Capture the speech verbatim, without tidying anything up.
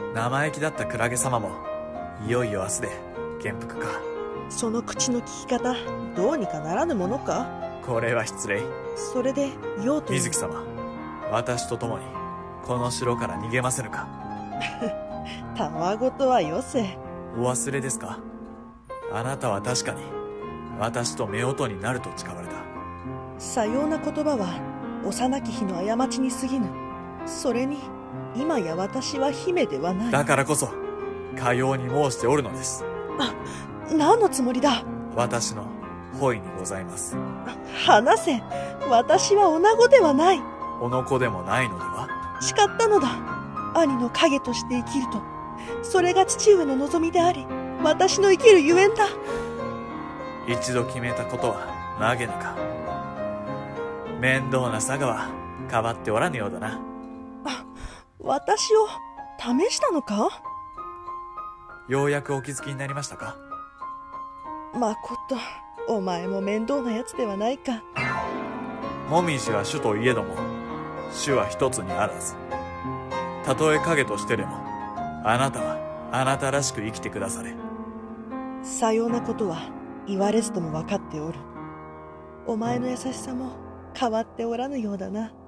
生意気だったクラゲ様もいよいよ明日で元服か。 その口の利き方、どうにかならぬものか。 これは失礼。 それで用という。 水木様、私と共にこの城から逃げませぬか。 たわごとはよせ。 お忘れですか。あなたは確かに私と夫婦になると誓われた。 さような言葉は幼き日の過ちに過ぎぬ。それに今や私は姫ではない。 だからこそかように申しておるのです。 あ、何のつもりだ。 私の本意にございます。 話せ。私は女子ではない。 おの子でもないのでは。 誓ったのだ。兄の影として生きると。それが父上の望みであり、私の生きるゆえんだ。 一度決めたことは曲げぬか。面倒な佐賀は変わっておらぬようだな。 あ、私を試したのか。 ようやくお気づきになりましたか。 まこと、お前も面倒なやつではないか。 もみじは主といえども、主は一つにあらず。たとえ影としてでも、あなたはあなたらしく生きてくだされ。 さようなことは言われずとも分かっておる。お前の優しさも変わっておらぬようだな。